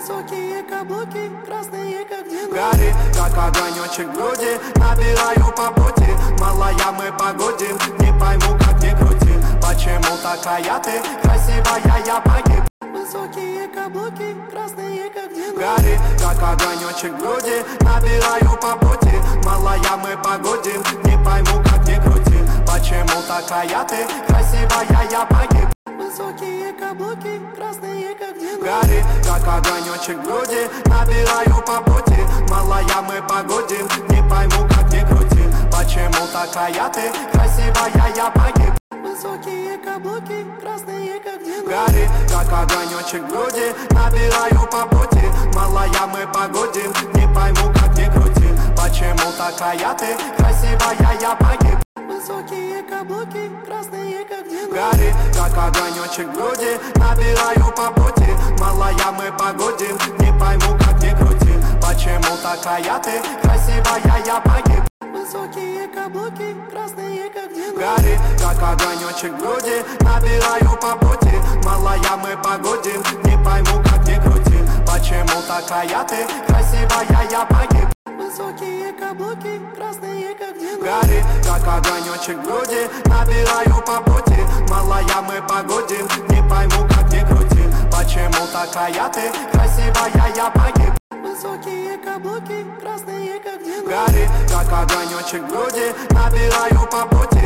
Высокие каблуки, красные как день. Горит, как огонечек в груди, набираю по пути. Малая, мы погодим, не пойму, как ни крути. Почему такая ты красивая, я погиб. Высокие каблуки, красные как день. Горит, как огонечек в груди, набираю по пути. Малая, мы погодим, не пойму, как ни крути. Почему такая ты красивая, я погиб. Высокие каблуки, красные как день. Горит, как огонечек в груди, набираю по пути. Малая, мы погодим, не пойму, как ни крути. Почему такая ты красивая, я погиб. Высокие каблуки, красные как день. Горит, как огонечек в груди, набираю по пути. Малая, мы погодим, не пойму, как ни крути. Почему такая ты красивая, я погиб. Высокие каблуки, красные как день. Горит, как огонечек в груди, набираю по пути. Малая, мы погодим, не пойму, как ни крути. Почему такая ты красивая, я погиб. Высокие каблуки, красные как день. Горит, как огонечек в груди, набираю по пути. Малая, мы погодим, не пойму, как ни крути. Почему такая ты красивая, я погиб. Высокие каблуки, красные как день. Горит, как огонечек в груди, набираю по пути. Малая, мы погодим, не пойму, как ни крути. Почему такая ты красивая, я погиб. Высокие каблуки, красные как день. Горит, как огонечек в груди, набираю по пути.